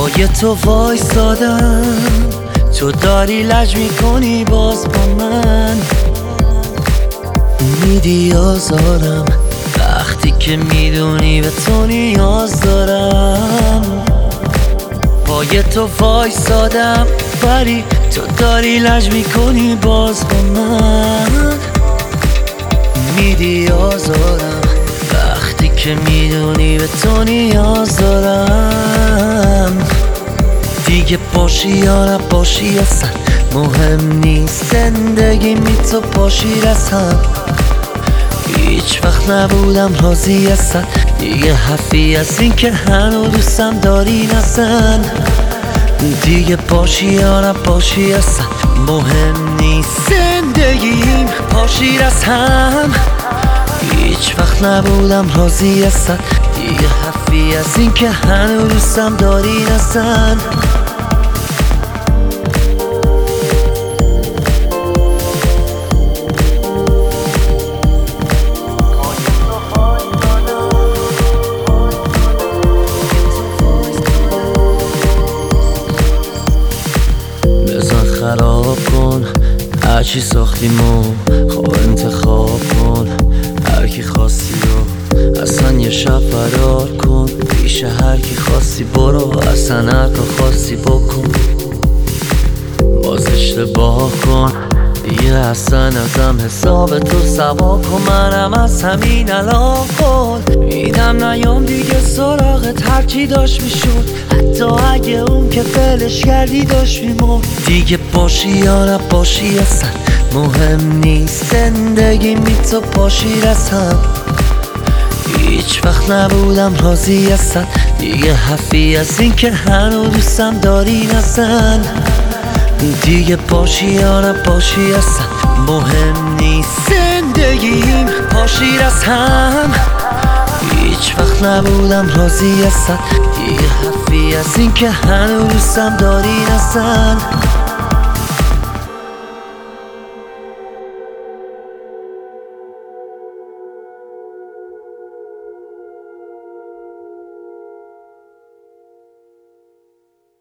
پای تو وایستادم، تو داری لج میکنی باز با من، میدی آزارم وقتی که میدونی به تو نیاز دارم. پای تو وایستادم ولی تو داری لج میکنی باز با من، میدی آزارم وقتی که میدونی به تو نیاز دارم. دیگه باشی یا نباشی اصلا مهم نیست، زندگی می تو باشی رسم. هیچ وقت نبودم راضی اصلا، دیگه حرفی از این که هنو دوستم داری نزن. دیگه باشی یا نباشی اصلا مهم نیست، زندگیم پاشی رسم. هیچ وقت نبودم راضی اصلا، دیگه حرفی از این که هنو دوستم داری نزن. خراب کن هرچی ساختیمو، خواه انتخاب کن هرکی خواستی رو، اصلا یه شب فرار کن پیش هرکی خواستی برو، اصلا هر کار خواستی بکن. باز اشتباه کن دیگه اصلا ازم حساب تو سوا کن، منم از همین الان کن میدم نیام دیگه سراغت، هرچی داشت میشد حتی اگه اون که دلش کردی داشت میمون. دیگه باشی یا نباشی اصلا مهم نیست، زندگی می تو باشی رسم. هیچ وقت نبودم راضی اصلا، دیگه حرفی از این که هنو دوستم داری نزن. دیگه باشی یا نباشی اصلا مهم نیست، زندگیم پاشی رسم. هیچ وقت نبودم راضی اصلا، دیگه حرفی از این که هنو دوستم داری نزن.